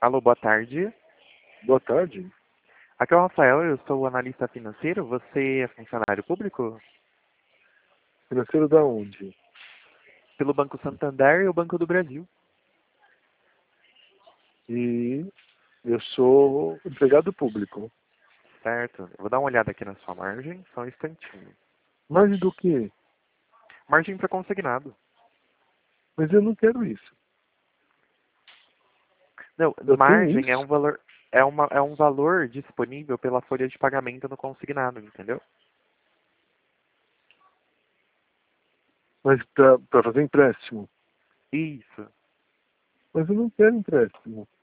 Alô, boa tarde. Boa tarde. Aqui é o Rafael, eu sou analista financeiro. Você é funcionário público? Financeiro da onde? Pelo Banco Santander e o Banco do Brasil. E eu sou empregado público. Certo. Eu vou dar uma olhada aqui na sua margem, só um instantinho. Margem do quê? Margem para consignado. Mas eu não quero isso. Não, Eu tenho margem é um isso? valor, é um valor disponível pela folha de pagamento no consignado, entendeu? Mas para fazer empréstimo. Isso. Mas eu não quero empréstimo.